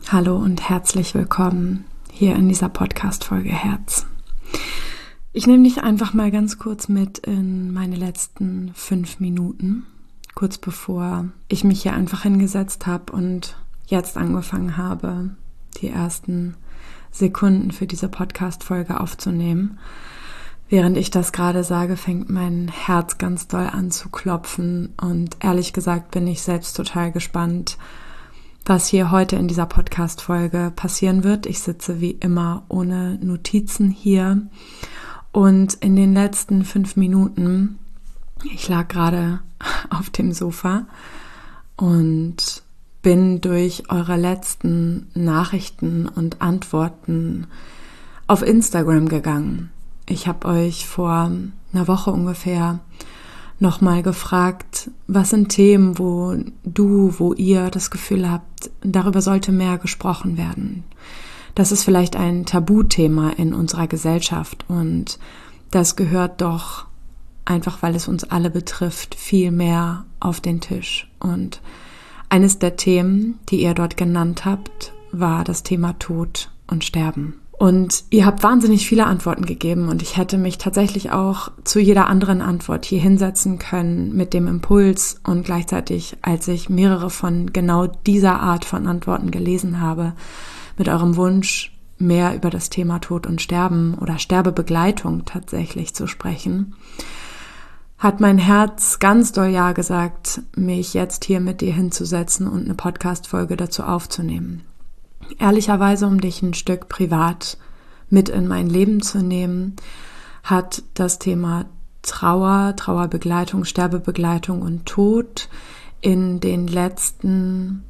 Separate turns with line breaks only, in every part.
Hallo und herzlich willkommen hier in dieser Podcast-Folge Herz. Ich nehme dich einfach mal ganz kurz mit in meine letzten 5 Minuten, kurz bevor ich mich hier einfach hingesetzt habe und jetzt angefangen habe, die ersten Sekunden für diese Podcast-Folge aufzunehmen. Während ich das gerade sage, fängt mein Herz ganz doll an zu klopfen und ehrlich gesagt bin ich selbst total gespannt, was hier heute in dieser Podcast-Folge passieren wird. Ich sitze wie immer ohne Notizen hier und in den letzten 5 Minuten, ich lag gerade auf dem Sofa und bin durch eure letzten Nachrichten und Antworten auf Instagram gegangen. Ich habe euch vor einer Woche ungefähr nochmal gefragt, was sind Themen, wo ihr das Gefühl habt, darüber sollte mehr gesprochen werden. Das ist vielleicht ein Tabuthema in unserer Gesellschaft und das gehört doch einfach, weil es uns alle betrifft, viel mehr auf den Tisch. Und eines der Themen, die ihr dort genannt habt, war das Thema Tod und Sterben. Und ihr habt wahnsinnig viele Antworten gegeben und ich hätte mich tatsächlich auch zu jeder anderen Antwort hier hinsetzen können mit dem Impuls und gleichzeitig, als ich mehrere von genau dieser Art von Antworten gelesen habe, mit eurem Wunsch, mehr über das Thema Tod und Sterben oder Sterbebegleitung tatsächlich zu sprechen, hat mein Herz ganz doll ja gesagt, mich jetzt hier mit dir hinzusetzen und eine Podcast-Folge dazu aufzunehmen. Ehrlicherweise, um dich ein Stück privat mit in mein Leben zu nehmen, hat das Thema Trauer, Trauerbegleitung, Sterbebegleitung und Tod in den letzten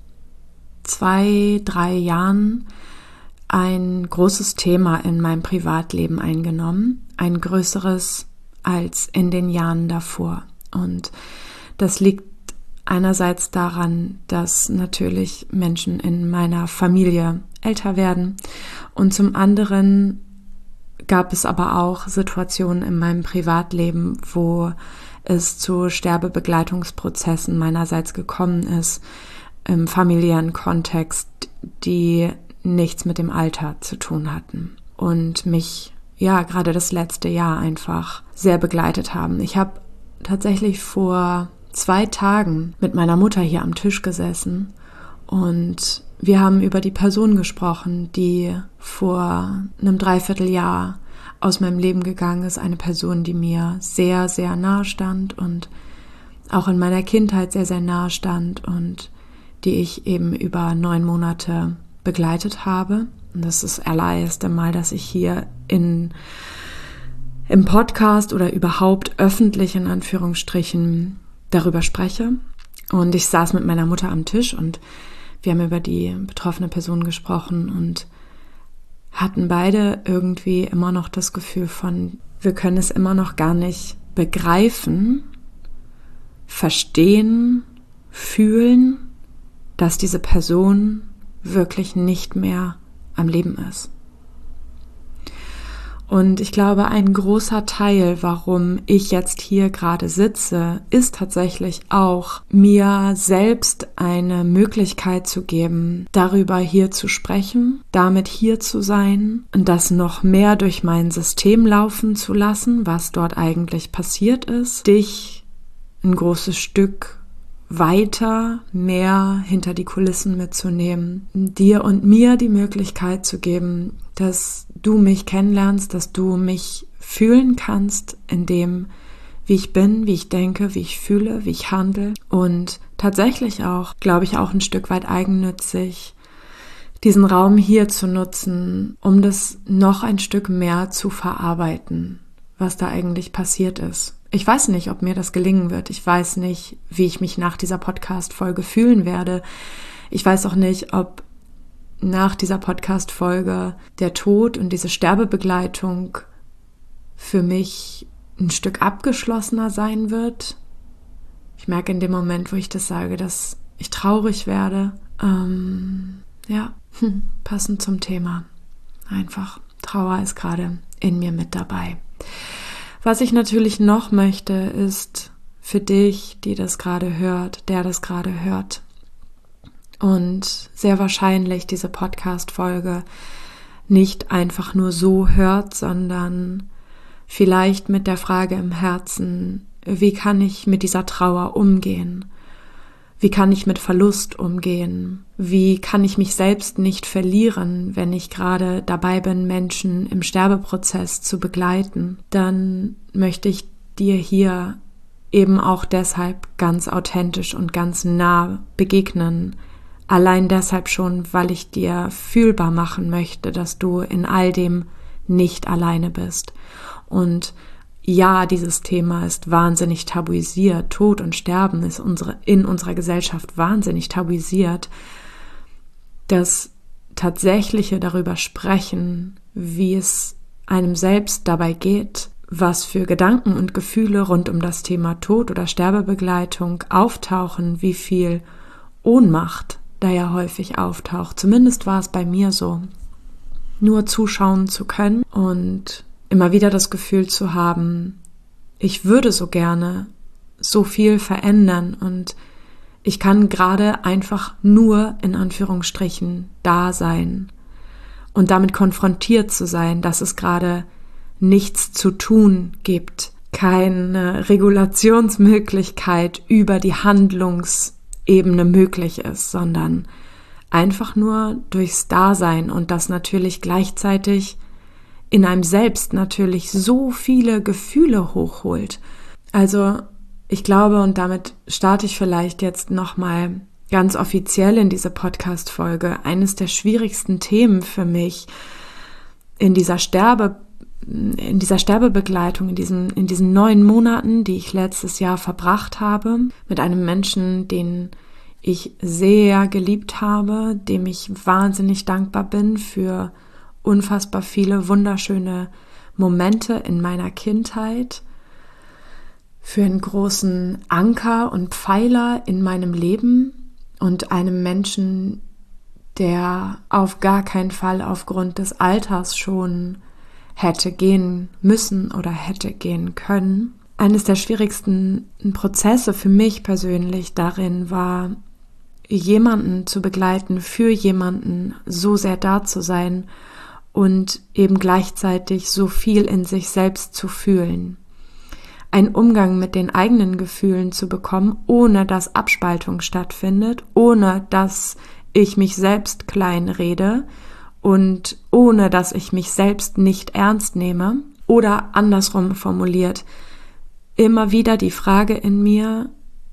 2-3 Jahren ein großes Thema in meinem Privatleben eingenommen, ein größeres als in den Jahren davor. Und das liegt einerseits daran, dass natürlich Menschen in meiner Familie älter werden und zum anderen gab es aber auch Situationen in meinem Privatleben, wo es zu Sterbebegleitungsprozessen meinerseits gekommen ist, im familiären Kontext, die nichts mit dem Alter zu tun hatten und mich gerade das letzte Jahr einfach sehr begleitet haben. Ich habe tatsächlich vor 2 Tagen mit meiner Mutter hier am Tisch gesessen und wir haben über die Person gesprochen, die vor einem Dreivierteljahr aus meinem Leben gegangen ist. Eine Person, die mir sehr, sehr nahe stand und auch in meiner Kindheit sehr, sehr nahe stand und die ich eben über 9 Monate begleitet habe. Und das ist das allererste Mal, dass ich hier im Podcast oder überhaupt öffentlich in Anführungsstrichen darüber spreche. Und ich saß mit meiner Mutter am Tisch und wir haben über die betroffene Person gesprochen und hatten beide irgendwie immer noch das Gefühl von, wir können es immer noch gar nicht begreifen, verstehen, fühlen, dass diese Person wirklich nicht mehr am Leben ist. Und ich glaube, ein großer Teil, warum ich jetzt hier gerade sitze, ist tatsächlich auch, mir selbst eine Möglichkeit zu geben, darüber hier zu sprechen, damit hier zu sein und das noch mehr durch mein System laufen zu lassen, was dort eigentlich passiert ist, dich ein großes Stück weiter, mehr hinter die Kulissen mitzunehmen, dir und mir die Möglichkeit zu geben, dass du mich kennenlernst, dass du mich fühlen kannst in dem, wie ich bin, wie ich denke, wie ich fühle, wie ich handle und tatsächlich auch, glaube ich, auch ein Stück weit eigennützig, diesen Raum hier zu nutzen, um das noch ein Stück mehr zu verarbeiten, was da eigentlich passiert ist. Ich weiß nicht, ob mir das gelingen wird. Ich weiß nicht, wie ich mich nach dieser Podcast-Folge fühlen werde. Ich weiß auch nicht, ob nach dieser Podcast-Folge der Tod und diese Sterbebegleitung für mich ein Stück abgeschlossener sein wird. Ich merke in dem Moment, wo ich das sage, dass ich traurig werde. Passend zum Thema. Einfach, Trauer ist gerade in mir mit dabei. Was ich natürlich noch möchte, ist für dich, die das gerade hört, der das gerade hört, und sehr wahrscheinlich diese Podcast-Folge nicht einfach nur so hört, sondern vielleicht mit der Frage im Herzen, wie kann ich mit dieser Trauer umgehen? Wie kann ich mit Verlust umgehen? Wie kann ich mich selbst nicht verlieren, wenn ich gerade dabei bin, Menschen im Sterbeprozess zu begleiten? Dann möchte ich dir hier eben auch deshalb ganz authentisch und ganz nah begegnen. Allein deshalb schon, weil ich dir fühlbar machen möchte, dass du in all dem nicht alleine bist. Und ja, dieses Thema ist wahnsinnig tabuisiert. Tod und Sterben ist in unserer Gesellschaft wahnsinnig tabuisiert. Das tatsächliche darüber sprechen, wie es einem selbst dabei geht, was für Gedanken und Gefühle rund um das Thema Tod oder Sterbebegleitung auftauchen, wie viel Ohnmacht da ja häufig auftaucht. Zumindest war es bei mir so. Nur zuschauen zu können und immer wieder das Gefühl zu haben, ich würde so gerne so viel verändern und ich kann gerade einfach nur in Anführungsstrichen da sein und damit konfrontiert zu sein, dass es gerade nichts zu tun gibt, keine Regulationsmöglichkeit über die Handlungsebene möglich ist, sondern einfach nur durchs Dasein und das natürlich gleichzeitig in einem selbst natürlich so viele Gefühle hochholt. Also ich glaube, und damit starte ich vielleicht jetzt nochmal ganz offiziell in diese Podcast-Folge, eines der schwierigsten Themen für mich in dieser Sterbebegleitung, in diesen 9 Monaten, die ich letztes Jahr verbracht habe, mit einem Menschen, den ich sehr geliebt habe, dem ich wahnsinnig dankbar bin für unfassbar viele wunderschöne Momente in meiner Kindheit, für einen großen Anker und Pfeiler in meinem Leben und einem Menschen, der auf gar keinen Fall aufgrund des Alters schon hätte gehen müssen oder hätte gehen können. Eines der schwierigsten Prozesse für mich persönlich darin war, jemanden zu begleiten, für jemanden so sehr da zu sein und eben gleichzeitig so viel in sich selbst zu fühlen. Einen Umgang mit den eigenen Gefühlen zu bekommen, ohne dass Abspaltung stattfindet, ohne dass ich mich selbst kleinrede und ohne dass ich mich selbst nicht ernst nehme. Oder andersrum formuliert, immer wieder die Frage in mir,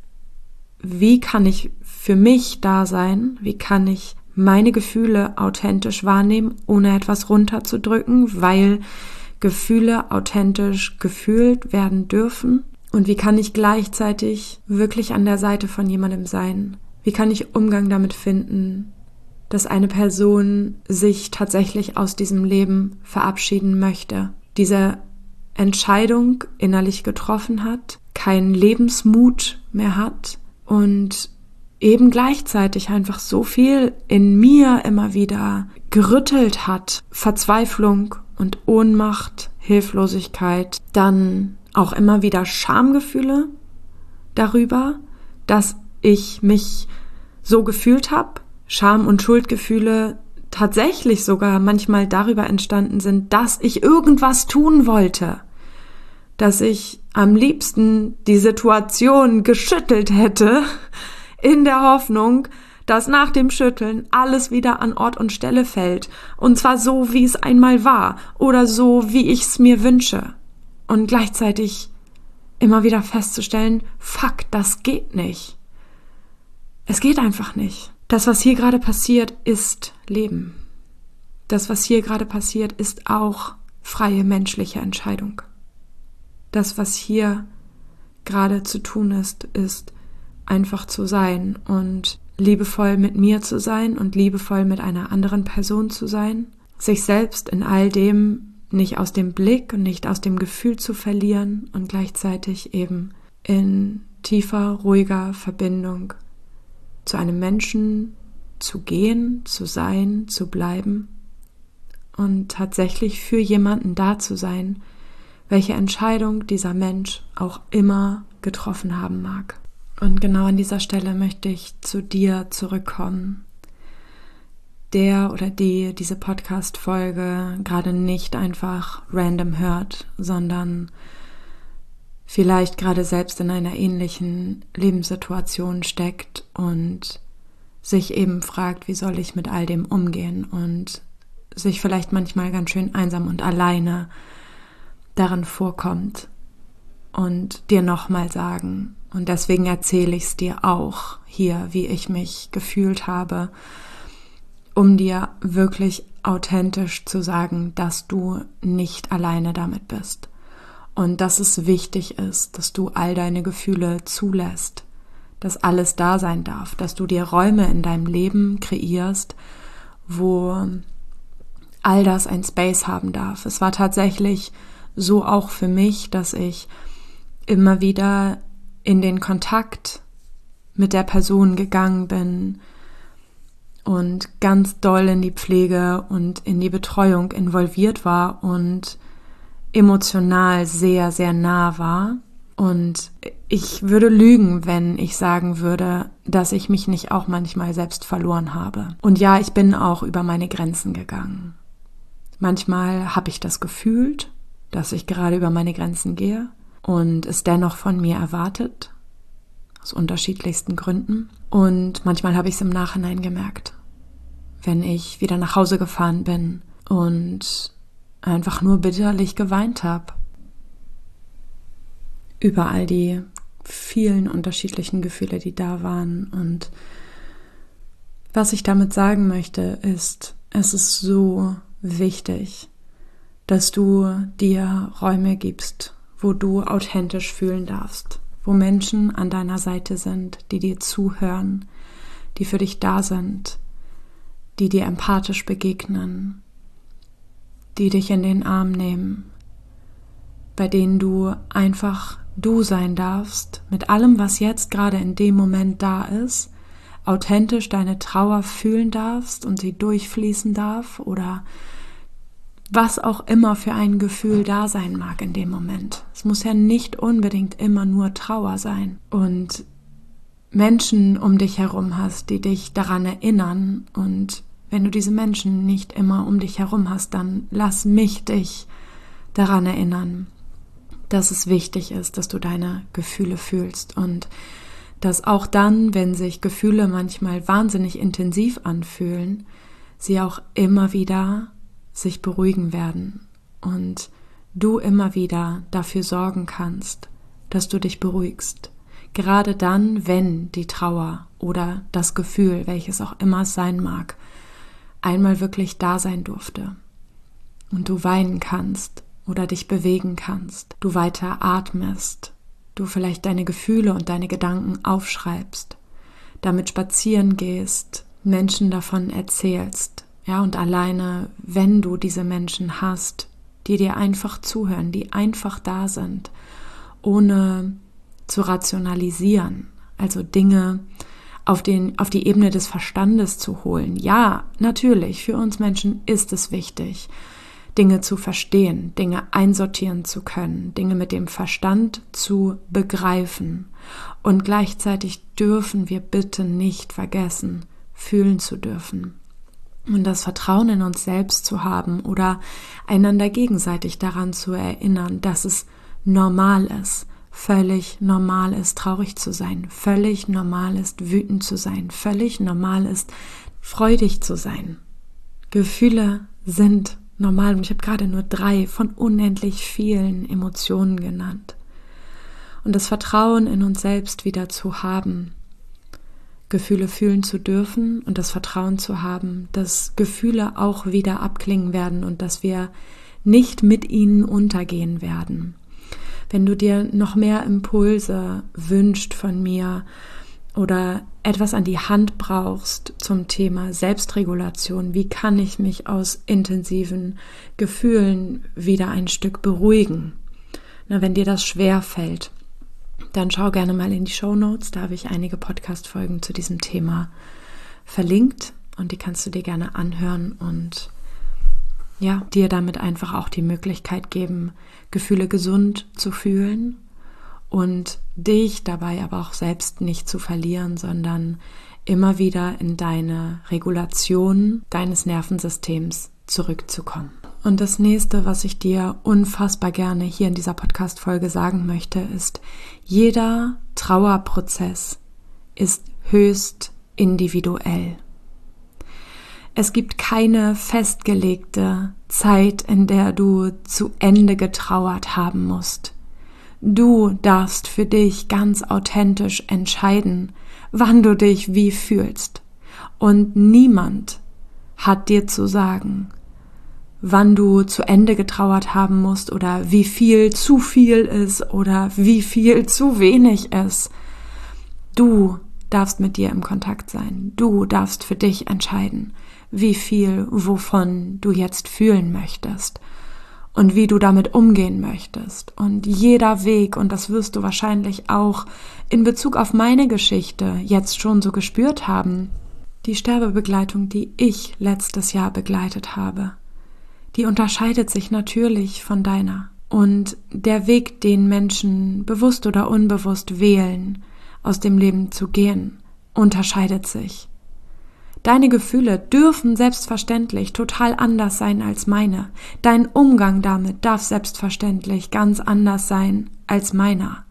wie kann ich für mich da sein? Wie kann ich meine Gefühle authentisch wahrnehmen, ohne etwas runterzudrücken, weil Gefühle authentisch gefühlt werden dürfen? Und wie kann ich gleichzeitig wirklich an der Seite von jemandem sein? Wie kann ich Umgang damit finden, dass eine Person sich tatsächlich aus diesem Leben verabschieden möchte, diese Entscheidung innerlich getroffen hat, keinen Lebensmut mehr hat und eben gleichzeitig einfach so viel in mir immer wieder gerüttelt hat. Verzweiflung und Ohnmacht, Hilflosigkeit, dann auch immer wieder Schamgefühle darüber, dass ich mich so gefühlt habe. Scham- und Schuldgefühle tatsächlich sogar manchmal darüber entstanden sind, dass ich irgendwas tun wollte, dass ich am liebsten die Situation geschüttelt hätte, in der Hoffnung, dass nach dem Schütteln alles wieder an Ort und Stelle fällt. Und zwar so, wie es einmal war oder so, wie ich es mir wünsche. Und gleichzeitig immer wieder festzustellen, fuck, das geht nicht. Es geht einfach nicht. Das, was hier gerade passiert, ist Leben. Das, was hier gerade passiert, ist auch freie menschliche Entscheidung. Das, was hier gerade zu tun ist einfach zu sein und liebevoll mit mir zu sein und liebevoll mit einer anderen Person zu sein, sich selbst in all dem nicht aus dem Blick und nicht aus dem Gefühl zu verlieren und gleichzeitig eben in tiefer, ruhiger Verbindung zu einem Menschen zu gehen, zu sein, zu bleiben und tatsächlich für jemanden da zu sein, welche Entscheidung dieser Mensch auch immer getroffen haben mag. Und genau an dieser Stelle möchte ich zu dir zurückkommen. Der oder die diese Podcast-Folge gerade nicht einfach random hört, sondern vielleicht gerade selbst in einer ähnlichen Lebenssituation steckt und sich eben fragt, wie soll ich mit all dem umgehen und sich vielleicht manchmal ganz schön einsam und alleine darin vorkommt und dir nochmal sagen. Und deswegen erzähle ich es dir auch hier, wie ich mich gefühlt habe, um dir wirklich authentisch zu sagen, dass du nicht alleine damit bist. Und dass es wichtig ist, dass du all deine Gefühle zulässt, dass alles da sein darf, dass du dir Räume in deinem Leben kreierst, wo all das ein Space haben darf. Es war tatsächlich so auch für mich, dass ich immer wieder in den Kontakt mit der Person gegangen bin und ganz doll in die Pflege und in die Betreuung involviert war und emotional sehr, sehr nah war. Und ich würde lügen, wenn ich sagen würde, dass ich mich nicht auch manchmal selbst verloren habe. Und ja, ich bin auch über meine Grenzen gegangen. Manchmal habe ich das gefühlt, dass ich gerade über meine Grenzen gehe und es dennoch von mir erwartet, aus unterschiedlichsten Gründen. Und manchmal habe ich es im Nachhinein gemerkt, wenn ich wieder nach Hause gefahren bin und einfach nur bitterlich geweint habe über all die vielen unterschiedlichen Gefühle, die da waren. Und was ich damit sagen möchte, ist, es ist so wichtig, dass du dir Räume gibst, wo du authentisch fühlen darfst, wo Menschen an deiner Seite sind, die dir zuhören, die für dich da sind, die dir empathisch begegnen, die dich in den Arm nehmen, bei denen du einfach du sein darfst, mit allem, was jetzt gerade in dem Moment da ist, authentisch deine Trauer fühlen darfst und sie durchfließen darf oder was auch immer für ein Gefühl da sein mag in dem Moment. Es muss ja nicht unbedingt immer nur Trauer sein. Und Menschen um dich herum hast, die dich daran erinnern. Und wenn du diese Menschen nicht immer um dich herum hast, dann lass mich dich daran erinnern, dass es wichtig ist, dass du deine Gefühle fühlst und dass auch dann, wenn sich Gefühle manchmal wahnsinnig intensiv anfühlen, sie auch immer wieder sich beruhigen werden und du immer wieder dafür sorgen kannst, dass du dich beruhigst. Gerade dann, wenn die Trauer oder das Gefühl, welches auch immer es sein mag, einmal wirklich da sein durfte und du weinen kannst oder dich bewegen kannst, du weiter atmest, du vielleicht deine Gefühle und deine Gedanken aufschreibst, damit spazieren gehst, Menschen davon erzählst, ja, und alleine, wenn du diese Menschen hast, die dir einfach zuhören, die einfach da sind, ohne zu rationalisieren, also Dinge auf die Ebene des Verstandes zu holen. Ja, natürlich, für uns Menschen ist es wichtig, Dinge zu verstehen, Dinge einsortieren zu können, Dinge mit dem Verstand zu begreifen. Und gleichzeitig dürfen wir bitte nicht vergessen, fühlen zu dürfen. Und das Vertrauen in uns selbst zu haben oder einander gegenseitig daran zu erinnern, dass es normal ist, völlig normal ist, traurig zu sein, völlig normal ist, wütend zu sein, völlig normal ist, freudig zu sein. Gefühle sind normal und ich habe gerade nur 3 von unendlich vielen Emotionen genannt. Und das Vertrauen in uns selbst wieder zu haben, Gefühle fühlen zu dürfen und das Vertrauen zu haben, dass Gefühle auch wieder abklingen werden und dass wir nicht mit ihnen untergehen werden. Wenn du dir noch mehr Impulse wünschst von mir oder etwas an die Hand brauchst zum Thema Selbstregulation, wie kann ich mich aus intensiven Gefühlen wieder ein Stück beruhigen? Wenn dir das schwer fällt, dann schau gerne mal in die Shownotes, da habe ich einige Podcast-Folgen zu diesem Thema verlinkt und die kannst du dir gerne anhören und ja, dir damit einfach auch die Möglichkeit geben, Gefühle gesund zu fühlen und dich dabei aber auch selbst nicht zu verlieren, sondern immer wieder in deine Regulation deines Nervensystems zurückzukommen. Und das nächste, was ich dir unfassbar gerne hier in dieser Podcast-Folge sagen möchte, ist, jeder Trauerprozess ist höchst individuell. Es gibt keine festgelegte Zeit, in der du zu Ende getrauert haben musst. Du darfst für dich ganz authentisch entscheiden, wann du dich wie fühlst. Und niemand hat dir zu sagen, wann du zu Ende getrauert haben musst oder wie viel zu viel ist oder wie viel zu wenig ist. Du darfst mit dir im Kontakt sein. Du darfst für dich entscheiden, wie viel wovon du jetzt fühlen möchtest und wie du damit umgehen möchtest. Und jeder Weg, und das wirst du wahrscheinlich auch in Bezug auf meine Geschichte jetzt schon so gespürt haben, die Sterbebegleitung, die ich letztes Jahr begleitet habe, die unterscheidet sich natürlich von deiner. Und der Weg, den Menschen bewusst oder unbewusst wählen, aus dem Leben zu gehen, unterscheidet sich. Deine Gefühle dürfen selbstverständlich total anders sein als meine. Dein Umgang damit darf selbstverständlich ganz anders sein als meiner.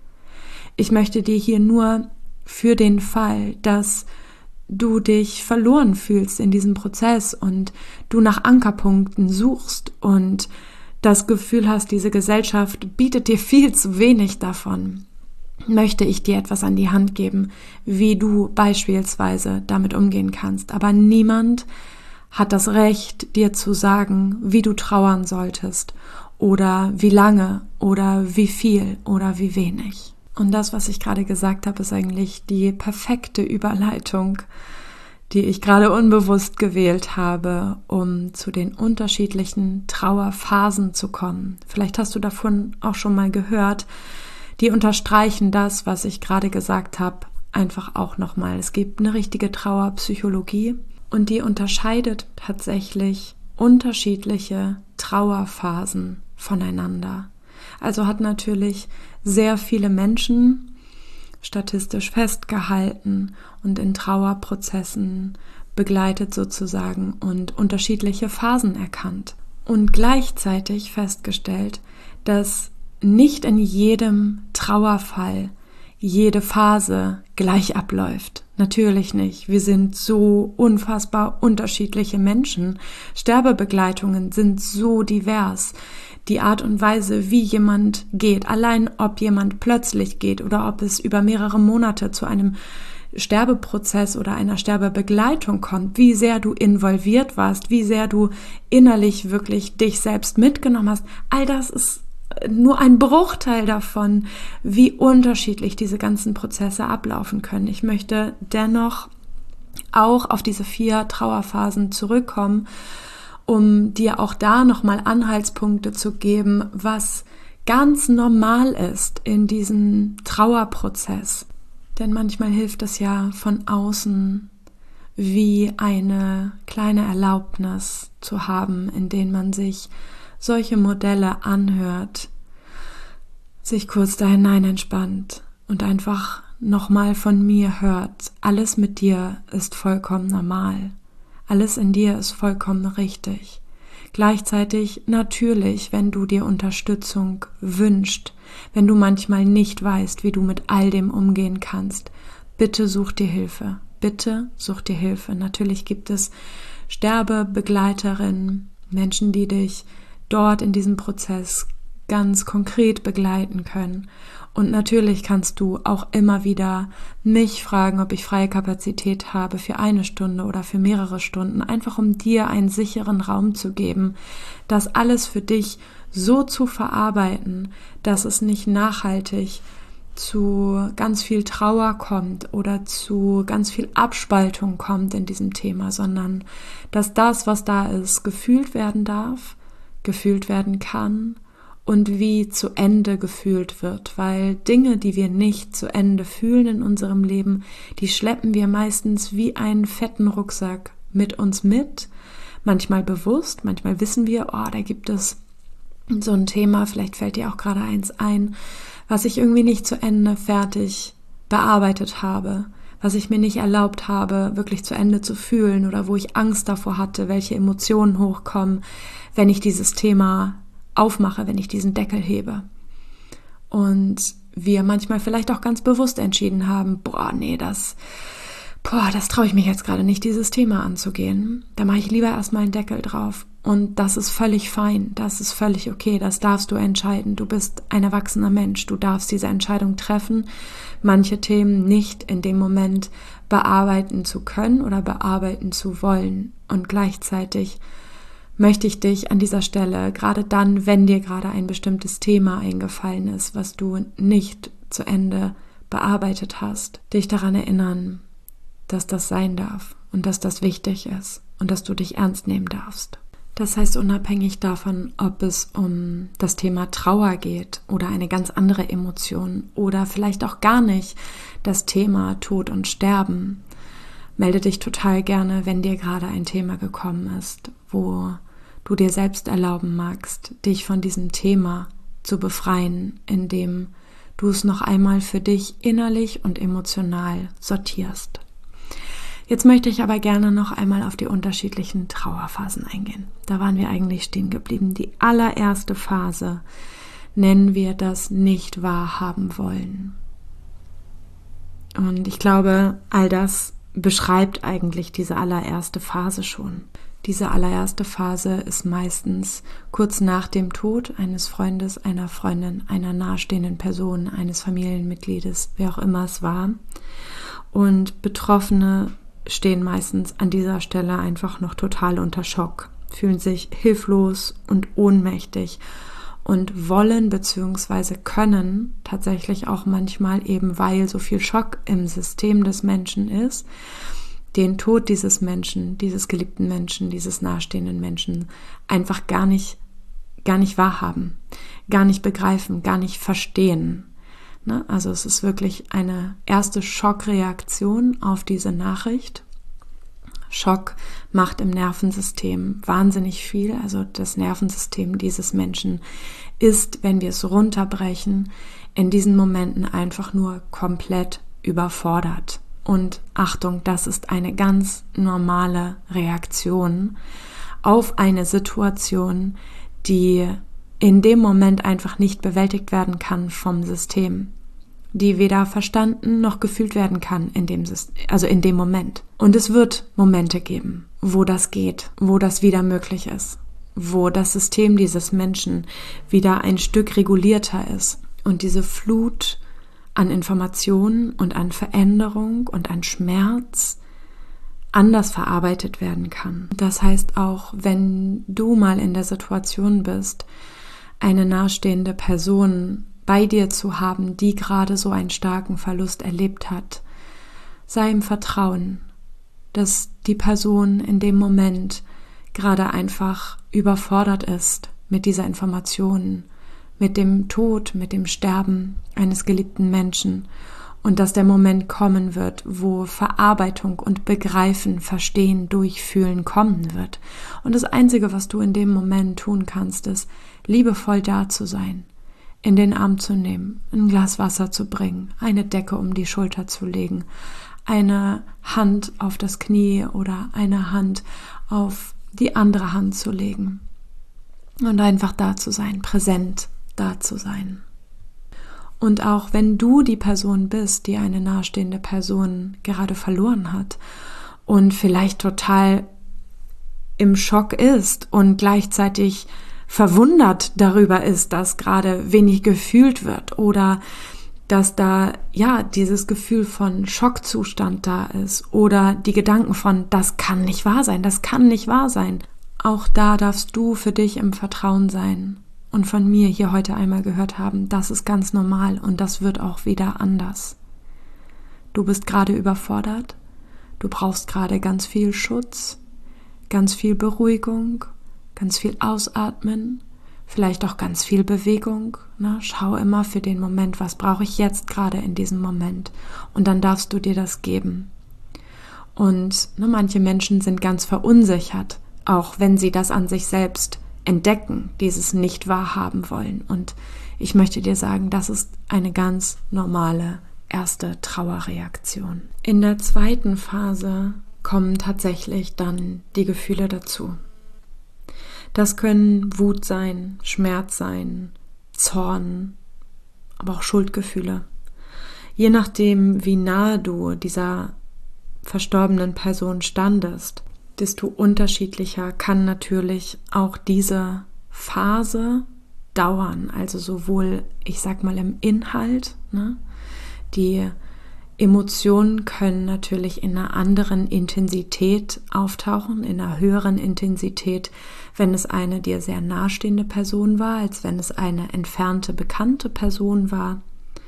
Ich möchte dir hier nur für den Fall, dass du dich verloren fühlst in diesem Prozess und du nach Ankerpunkten suchst und das Gefühl hast, diese Gesellschaft bietet dir viel zu wenig davon, möchte ich dir etwas an die Hand geben, wie du beispielsweise damit umgehen kannst. Aber niemand hat das Recht, dir zu sagen, wie du trauern solltest oder wie lange oder wie viel oder wie wenig. Und das, was ich gerade gesagt habe, ist eigentlich die perfekte Überleitung, die ich gerade unbewusst gewählt habe, um zu den unterschiedlichen Trauerphasen zu kommen. Vielleicht hast du davon auch schon mal gehört. Die unterstreichen das, was ich gerade gesagt habe, einfach auch nochmal. Es gibt eine richtige Trauerpsychologie und die unterscheidet tatsächlich unterschiedliche Trauerphasen voneinander. Also hat natürlich sehr viele Menschen statistisch festgehalten und in Trauerprozessen begleitet sozusagen und unterschiedliche Phasen erkannt. Und gleichzeitig festgestellt, dass nicht in jedem Trauerfall jede Phase gleich abläuft. Natürlich nicht. Wir sind so unfassbar unterschiedliche Menschen. Sterbebegleitungen sind so divers. Die Art und Weise, wie jemand geht, allein ob jemand plötzlich geht oder ob es über mehrere Monate zu einem Sterbeprozess oder einer Sterbebegleitung kommt, wie sehr du involviert warst, wie sehr du innerlich wirklich dich selbst mitgenommen hast, all das ist nur ein Bruchteil davon, wie unterschiedlich diese ganzen Prozesse ablaufen können. Ich möchte dennoch auch auf diese 4 Trauerphasen zurückkommen, um dir auch da nochmal Anhaltspunkte zu geben, was ganz normal ist in diesem Trauerprozess. Denn manchmal hilft es ja von außen wie eine kleine Erlaubnis zu haben, in denen man sich solche Modelle anhört, sich kurz da hinein entspannt und einfach nochmal von mir hört, alles mit dir ist vollkommen normal. Alles in dir ist vollkommen richtig. Gleichzeitig natürlich, wenn du dir Unterstützung wünschst, wenn du manchmal nicht weißt, wie du mit all dem umgehen kannst, bitte such dir Hilfe. Bitte such dir Hilfe. Natürlich gibt es Sterbebegleiterinnen, Menschen, die dich dort in diesem Prozess ganz konkret begleiten können. Und natürlich kannst du auch immer wieder mich fragen, ob ich freie Kapazität habe für 1 Stunde oder für mehrere Stunden, einfach um dir einen sicheren Raum zu geben, das alles für dich so zu verarbeiten, dass es nicht nachhaltig zu ganz viel Trauer kommt oder zu ganz viel Abspaltung kommt in diesem Thema, sondern dass das, was da ist, gefühlt werden darf, gefühlt werden kann und wie zu Ende gefühlt wird, weil Dinge, die wir nicht zu Ende fühlen in unserem Leben, die schleppen wir meistens wie einen fetten Rucksack mit uns mit, manchmal bewusst, manchmal wissen wir, da gibt es so ein Thema, vielleicht fällt dir auch gerade eins ein, was ich irgendwie nicht zu Ende fertig bearbeitet habe, was ich mir nicht erlaubt habe, wirklich zu Ende zu fühlen oder wo ich Angst davor hatte, welche Emotionen hochkommen, wenn ich dieses Thema aufmache, wenn ich diesen Deckel hebe. Und wir manchmal vielleicht auch ganz bewusst entschieden haben, das traue ich mich jetzt gerade nicht, dieses Thema anzugehen. Da mache ich lieber erstmal einen Deckel drauf. Und das ist völlig fein, das ist völlig okay, das darfst du entscheiden. Du bist ein erwachsener Mensch, du darfst diese Entscheidung treffen, manche Themen nicht in dem Moment bearbeiten zu können oder bearbeiten zu wollen. Und gleichzeitig möchte ich dich an dieser Stelle, gerade dann, wenn dir gerade ein bestimmtes Thema eingefallen ist, was du nicht zu Ende bearbeitet hast, dich daran erinnern, dass das sein darf und dass das wichtig ist und dass du dich ernst nehmen darfst. Das heißt, unabhängig davon, ob es um das Thema Trauer geht oder eine ganz andere Emotion oder vielleicht auch gar nicht das Thema Tod und Sterben, melde dich total gerne, wenn dir gerade ein Thema gekommen ist, wo du dir selbst erlauben magst, dich von diesem Thema zu befreien, indem du es noch einmal für dich innerlich und emotional sortierst. Jetzt möchte ich aber gerne noch einmal auf die unterschiedlichen Trauerphasen eingehen. Da waren wir eigentlich stehen geblieben. Die allererste Phase nennen wir das nicht wahrhaben wollen. Und ich glaube, all das beschreibt eigentlich diese allererste Phase schon. Diese allererste Phase ist meistens kurz nach dem Tod eines Freundes, einer Freundin, einer nahestehenden Person, eines Familienmitgliedes, wer auch immer es war. Und Betroffene stehen meistens an dieser Stelle einfach noch total unter Schock, fühlen sich hilflos und ohnmächtig und wollen bzw. können tatsächlich auch manchmal eben, weil so viel Schock im System des Menschen ist, den Tod dieses Menschen, dieses geliebten Menschen, dieses nahestehenden Menschen einfach gar nicht wahrhaben, gar nicht begreifen, gar nicht verstehen. Also es ist wirklich eine erste Schockreaktion auf diese Nachricht. Schock macht im Nervensystem wahnsinnig viel. Also das Nervensystem dieses Menschen ist, wenn wir es runterbrechen, in diesen Momenten einfach nur komplett überfordert. Und Achtung, das ist eine ganz normale Reaktion auf eine Situation, die in dem Moment einfach nicht bewältigt werden kann vom System, die weder verstanden noch gefühlt werden kann in dem Moment. Und es wird Momente geben, wo das geht, wo das wieder möglich ist, wo das System dieses Menschen wieder ein Stück regulierter ist und diese Flut an Informationen und an Veränderung und an Schmerz anders verarbeitet werden kann. Das heißt auch, wenn du mal in der Situation bist, eine nahestehende Person bei dir zu haben, die gerade so einen starken Verlust erlebt hat, sei im Vertrauen, dass die Person in dem Moment gerade einfach überfordert ist mit dieser Information, mit dem Tod, mit dem Sterben eines geliebten Menschen und dass der Moment kommen wird, wo Verarbeitung und Begreifen, Verstehen, Durchfühlen kommen wird. Und das Einzige, was du in dem Moment tun kannst, ist, liebevoll da zu sein, in den Arm zu nehmen, ein Glas Wasser zu bringen, eine Decke um die Schulter zu legen, eine Hand auf das Knie oder eine Hand auf die andere Hand zu legen und einfach da zu sein, präsent da zu sein. Und auch wenn du die Person bist, die eine nahestehende Person gerade verloren hat und vielleicht total im Schock ist und gleichzeitig verwundert darüber ist, dass gerade wenig gefühlt wird oder dass da dieses Gefühl von Schockzustand da ist oder die Gedanken von, das kann nicht wahr sein, das kann nicht wahr sein. Auch da darfst du für dich im Vertrauen sein und von mir hier heute einmal gehört haben, das ist ganz normal und das wird auch wieder anders. Du bist gerade überfordert, du brauchst gerade ganz viel Schutz, ganz viel Beruhigung, ganz viel Ausatmen, vielleicht auch ganz viel Bewegung. Schau immer für den Moment, was brauche ich jetzt gerade in diesem Moment und dann darfst du dir das geben. Und manche Menschen sind ganz verunsichert, auch wenn sie das an sich selbst entdecken, dieses nicht wahrhaben wollen und ich möchte dir sagen, das ist eine ganz normale erste Trauerreaktion. In der zweiten Phase kommen tatsächlich dann die Gefühle dazu. Das können Wut sein, Schmerz sein, Zorn, aber auch Schuldgefühle. Je nachdem, wie nahe du dieser verstorbenen Person standest, desto unterschiedlicher kann natürlich auch diese Phase dauern. Also sowohl, ich sag mal, im Inhalt, die Emotionen können natürlich in einer anderen Intensität auftauchen, in einer höheren Intensität, wenn es eine dir sehr nahestehende Person war, als wenn es eine entfernte, bekannte Person war.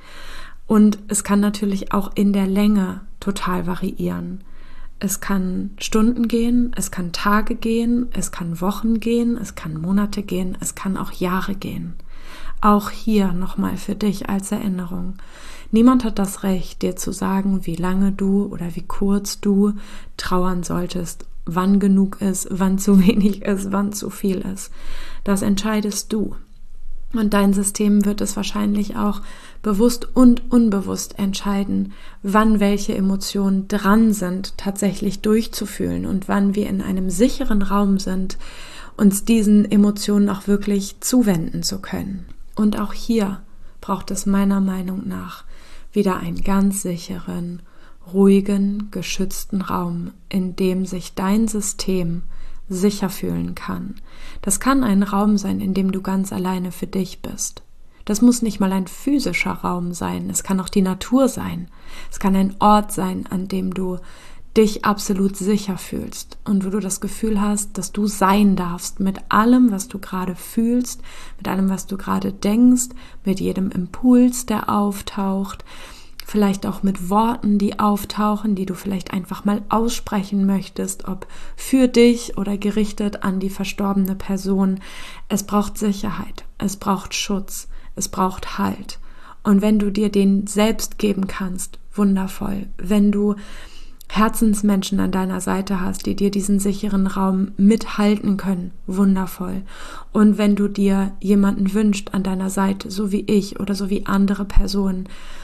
Und es kann natürlich auch in der Länge total variieren. Es kann Stunden gehen, es kann Tage gehen, es kann Wochen gehen, es kann Monate gehen, es kann auch Jahre gehen. Auch hier nochmal für dich als Erinnerung. Niemand hat das Recht, dir zu sagen, wie lange du oder wie kurz du trauern solltest, wann genug ist, wann zu wenig ist, wann zu viel ist. Das entscheidest du. Und dein System wird es wahrscheinlich auch bewusst und unbewusst entscheiden, wann welche Emotionen dran sind, tatsächlich durchzufühlen und wann wir in einem sicheren Raum sind, uns diesen Emotionen auch wirklich zuwenden zu können. Und auch hier braucht es meiner Meinung nach wieder einen ganz sicheren, ruhigen, geschützten Raum, in dem sich dein System sicher fühlen kann. Das kann ein Raum sein, in dem du ganz alleine für dich bist. Das muss nicht mal ein physischer Raum sein, es kann auch die Natur sein. Es kann ein Ort sein, an dem du dich absolut sicher fühlst und wo du das Gefühl hast, dass du sein darfst mit allem, was du gerade fühlst, mit allem, was du gerade denkst, mit jedem Impuls, der auftaucht, vielleicht auch mit Worten, die auftauchen, die du vielleicht einfach mal aussprechen möchtest, ob für dich oder gerichtet an die verstorbene Person. Es braucht Sicherheit, es braucht Schutz, es braucht Halt. Und wenn du dir den selbst geben kannst, wundervoll. Wenn du Herzensmenschen an deiner Seite hast, die dir diesen sicheren Raum mithalten können, wundervoll. Und wenn du dir jemanden wünschst an deiner Seite, so wie ich oder so wie andere Personen,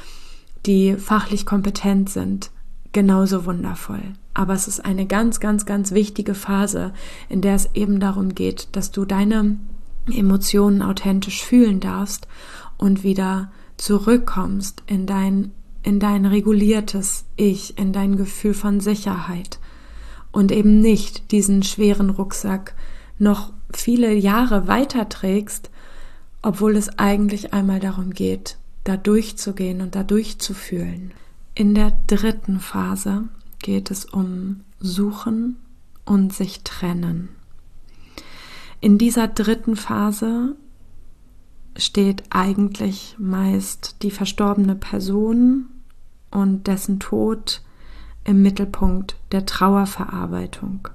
die fachlich kompetent sind, genauso wundervoll. Aber es ist eine ganz, ganz, ganz wichtige Phase, in der es eben darum geht, dass du deine Emotionen authentisch fühlen darfst und wieder zurückkommst in dein reguliertes Ich, in dein Gefühl von Sicherheit und eben nicht diesen schweren Rucksack noch viele Jahre weiterträgst, obwohl es eigentlich einmal darum geht, da durchzugehen und da durchzufühlen. In der dritten Phase geht es um Suchen und sich trennen. In dieser dritten Phase steht eigentlich meist die verstorbene Person und dessen Tod im Mittelpunkt der Trauerverarbeitung.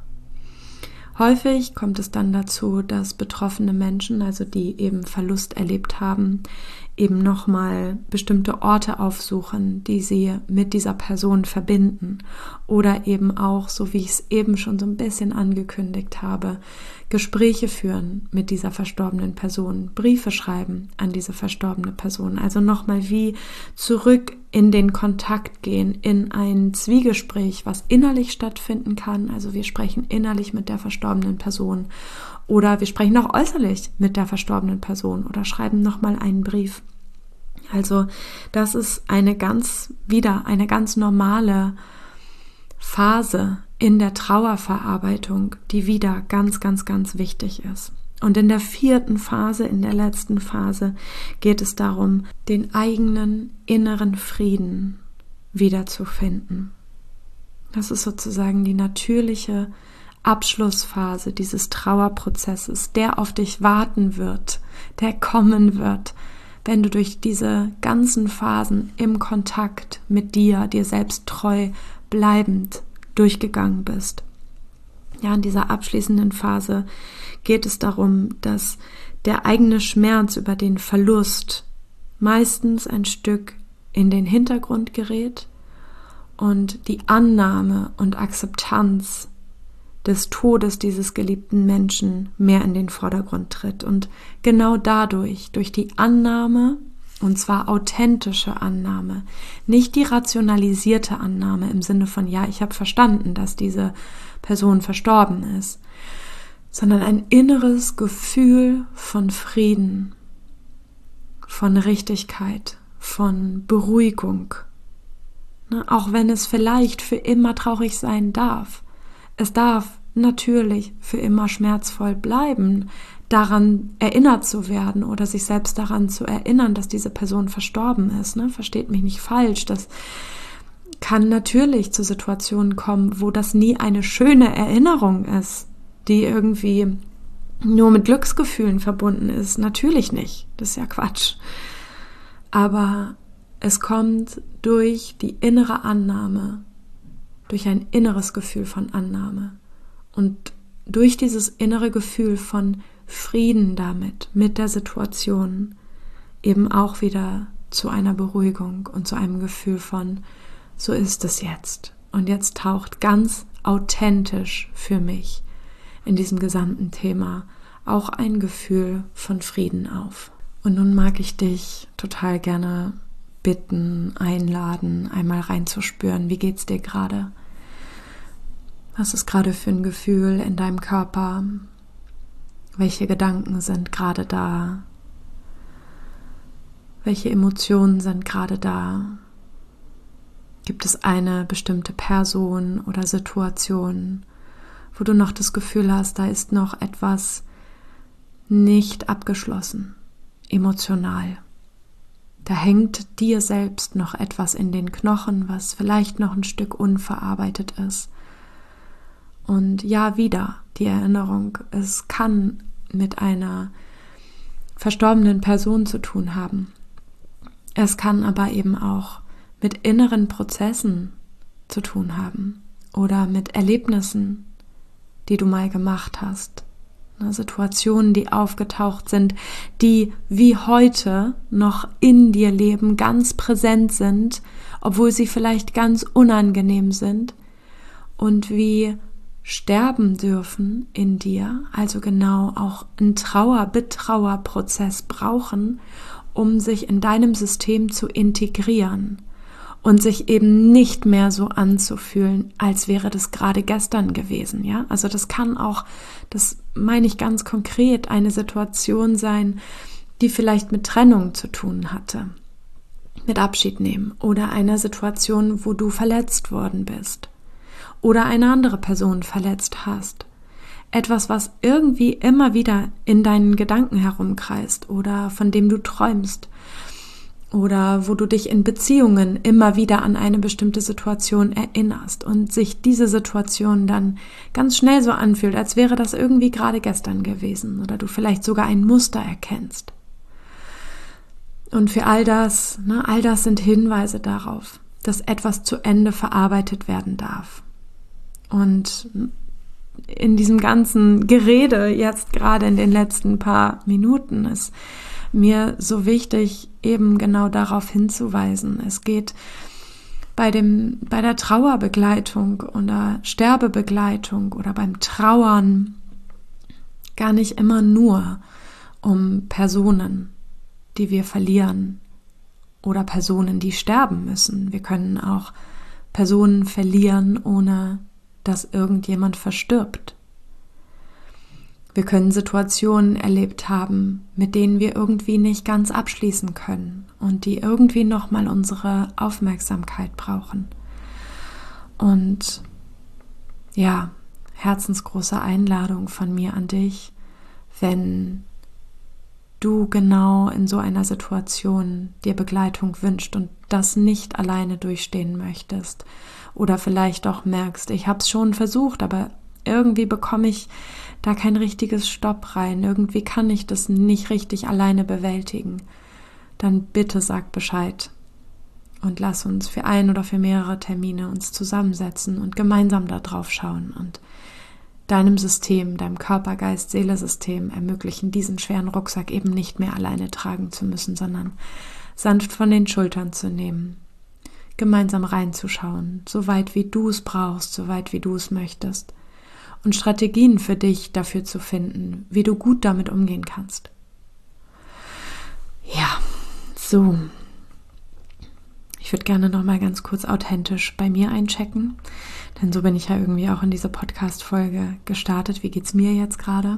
Häufig kommt es dann dazu, dass betroffene Menschen, also die eben Verlust erlebt haben, eben nochmal bestimmte Orte aufsuchen, die sie mit dieser Person verbinden oder eben auch, so wie ich es eben schon so ein bisschen angekündigt habe, Gespräche führen mit dieser verstorbenen Person, Briefe schreiben an diese verstorbene Person, also nochmal wie zurück in den Kontakt gehen, in ein Zwiegespräch, was innerlich stattfinden kann, also wir sprechen innerlich mit der verstorbenen Person oder wir sprechen auch äußerlich mit der verstorbenen Person oder schreiben nochmal einen Brief. Also das ist eine ganz normale Phase in der Trauerverarbeitung, die wieder ganz, ganz, ganz wichtig ist. Und in der vierten Phase, in der letzten Phase, geht es darum, den eigenen inneren Frieden wiederzufinden. Das ist sozusagen die natürliche Abschlussphase dieses Trauerprozesses, der auf dich warten wird, der kommen wird, wenn du durch diese ganzen Phasen im Kontakt mit dir selbst treu bleibend durchgegangen bist. Ja, in dieser abschließenden Phase geht es darum, dass der eigene Schmerz über den Verlust meistens ein Stück in den Hintergrund gerät und die Annahme und Akzeptanz des Todes dieses geliebten Menschen mehr in den Vordergrund tritt. Und genau dadurch, durch die Annahme, und zwar authentische Annahme, nicht die rationalisierte Annahme im Sinne von, ja, ich habe verstanden, dass diese Person verstorben ist, sondern ein inneres Gefühl von Frieden, von Richtigkeit, von Beruhigung. Auch wenn es vielleicht für immer traurig sein darf. Es darf natürlich für immer schmerzvoll bleiben, daran erinnert zu werden oder sich selbst daran zu erinnern, dass diese Person verstorben ist. Versteht mich nicht falsch, das kann natürlich zu Situationen kommen, wo das nie eine schöne Erinnerung ist, die irgendwie nur mit Glücksgefühlen verbunden ist. Natürlich nicht, das ist ja Quatsch. Aber es kommt durch die innere Annahme, durch ein inneres Gefühl von Annahme und durch dieses innere Gefühl von Frieden damit, mit der Situation, eben auch wieder zu einer Beruhigung und zu einem Gefühl von, so ist es jetzt. Und jetzt taucht ganz authentisch für mich in diesem gesamten Thema auch ein Gefühl von Frieden auf. Und nun mag ich dich total gerne bitten, einladen, einmal reinzuspüren, wie geht's dir gerade? Was ist gerade für ein Gefühl in deinem Körper? Welche Gedanken sind gerade da? Welche Emotionen sind gerade da? Gibt es eine bestimmte Person oder Situation, wo du noch das Gefühl hast, da ist noch etwas nicht abgeschlossen, emotional? Da hängt dir selbst noch etwas in den Knochen, was vielleicht noch ein Stück unverarbeitet ist. Und ja, wieder die Erinnerung, es kann mit einer verstorbenen Person zu tun haben. Es kann aber eben auch mit inneren Prozessen zu tun haben oder mit Erlebnissen, die du mal gemacht hast. Situationen, die aufgetaucht sind, die wie heute noch in dir leben, ganz präsent sind, obwohl sie vielleicht ganz unangenehm sind und wie sterben dürfen in dir, also genau auch einen Betrauerprozess brauchen, um sich in deinem System zu integrieren und sich eben nicht mehr so anzufühlen, als wäre das gerade gestern gewesen, ja? Also das kann auch, das meine ich ganz konkret, eine Situation sein, die vielleicht mit Trennung zu tun hatte, mit Abschied nehmen oder einer Situation, wo du verletzt worden bist oder eine andere Person verletzt hast. Etwas, was irgendwie immer wieder in deinen Gedanken herumkreist oder von dem du träumst. Oder wo du dich in Beziehungen immer wieder an eine bestimmte Situation erinnerst und sich diese Situation dann ganz schnell so anfühlt, als wäre das irgendwie gerade gestern gewesen oder du vielleicht sogar ein Muster erkennst. Und für all das sind Hinweise darauf, dass etwas zu Ende verarbeitet werden darf. Und in diesem ganzen Gerede jetzt gerade in den letzten paar Minuten ist mir so wichtig, eben genau darauf hinzuweisen. Es geht bei der Trauerbegleitung oder Sterbebegleitung oder beim Trauern gar nicht immer nur um Personen, die wir verlieren oder Personen, die sterben müssen. Wir können auch Personen verlieren, ohne dass irgendjemand verstirbt. Wir können Situationen erlebt haben, mit denen wir irgendwie nicht ganz abschließen können und die irgendwie nochmal unsere Aufmerksamkeit brauchen. Und ja, herzensgroße Einladung von mir an dich, wenn du genau in so einer Situation dir Begleitung wünschst und das nicht alleine durchstehen möchtest oder vielleicht auch merkst, ich habe es schon versucht, aber irgendwie bekomme ich da kein richtiges Stopp rein, irgendwie kann ich das nicht richtig alleine bewältigen, dann bitte sag Bescheid und lass uns für ein oder für mehrere Termine uns zusammensetzen und gemeinsam da drauf schauen und deinem System, deinem Körper, Geist, Seele-System ermöglichen, diesen schweren Rucksack eben nicht mehr alleine tragen zu müssen, sondern sanft von den Schultern zu nehmen, gemeinsam reinzuschauen, so weit wie du es brauchst, so weit wie du es möchtest und Strategien für dich dafür zu finden, wie du gut damit umgehen kannst. Ja, so. Ich würde gerne noch mal ganz kurz authentisch bei mir einchecken, denn so bin ich ja irgendwie auch in diese Podcast-Folge gestartet. Wie geht's mir jetzt gerade?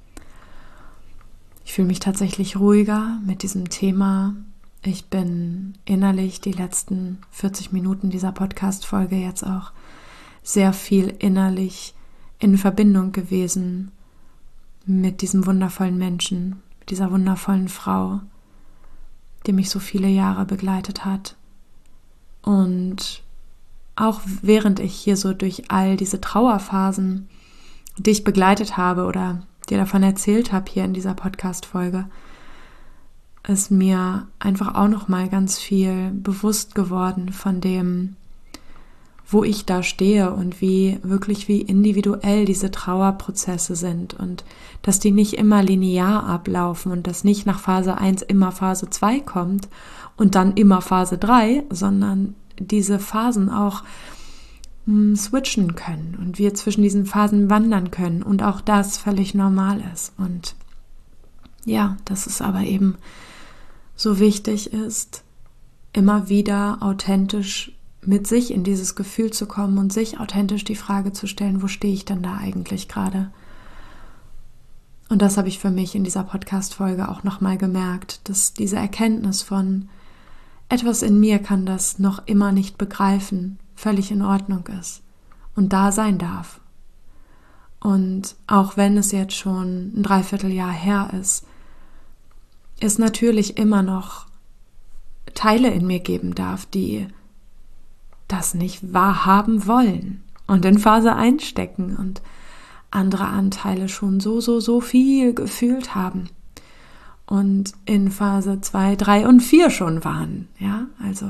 Ich fühle mich tatsächlich ruhiger mit diesem Thema. Ich bin innerlich die letzten 40 Minuten dieser Podcast-Folge jetzt auch sehr viel innerlich in Verbindung gewesen mit diesem wundervollen Menschen, mit dieser wundervollen Frau, die mich so viele Jahre begleitet hat. Und auch während ich hier so durch all diese Trauerphasen, die ich begleitet habe oder dir davon erzählt habe hier in dieser Podcast-Folge, ist mir einfach auch noch mal ganz viel bewusst geworden von dem, wo ich da stehe und wie individuell diese Trauerprozesse sind und dass die nicht immer linear ablaufen und dass nicht nach Phase 1 immer Phase 2 kommt und dann immer Phase 3, sondern diese Phasen auch switchen können und wir zwischen diesen Phasen wandern können und auch das völlig normal ist. Und ja, dass es aber eben so wichtig ist, immer wieder authentisch mit sich in dieses Gefühl zu kommen und sich authentisch die Frage zu stellen, wo stehe ich denn da eigentlich gerade? Und das habe ich für mich in dieser Podcast-Folge auch nochmal gemerkt, dass diese Erkenntnis von etwas in mir kann das noch immer nicht begreifen, völlig in Ordnung ist und da sein darf. Und auch wenn es jetzt schon ein Dreivierteljahr her ist, es natürlich immer noch Teile in mir geben darf, die das nicht wahrhaben wollen und in Phase 1 stecken und andere Anteile schon so viel gefühlt haben und in Phase 2, 3 und 4 schon waren. Ja, also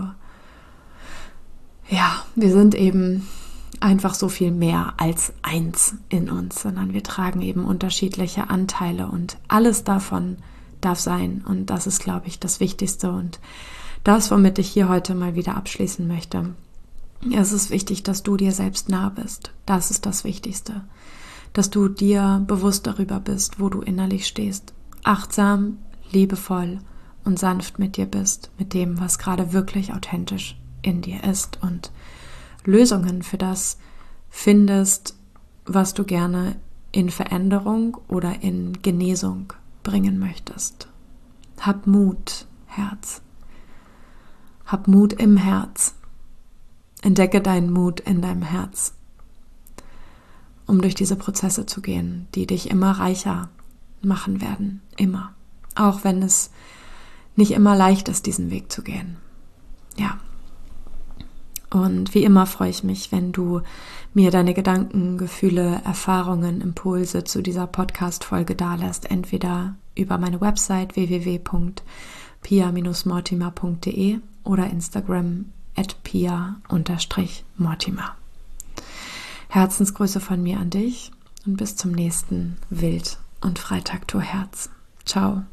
ja, wir sind eben einfach so viel mehr als eins in uns, sondern wir tragen eben unterschiedliche Anteile und alles davon darf sein. Und das ist, glaube ich, das Wichtigste und das, womit ich hier heute mal wieder abschließen möchte. Es ist wichtig, dass du dir selbst nah bist. Das ist das Wichtigste. Dass du dir bewusst darüber bist, wo du innerlich stehst. Achtsam, liebevoll und sanft mit dir bist, mit dem, was gerade wirklich authentisch in dir ist und Lösungen für das findest, was du gerne in Veränderung oder in Genesung bringen möchtest. Hab Mut, Herz. Hab Mut im Herz. Entdecke deinen Mut in deinem Herz, um durch diese Prozesse zu gehen, die dich immer reicher machen werden. Immer. Auch wenn es nicht immer leicht ist, diesen Weg zu gehen. Ja. Und wie immer freue ich mich, wenn du mir deine Gedanken, Gefühle, Erfahrungen, Impulse zu dieser Podcast-Folge dalässt. Entweder über meine Website www.pia-mortimer.de oder Instagram @pia_mortimer. Herzensgrüße von mir an dich und bis zum nächsten Wild- und Freitag-Tour-Herz. Ciao.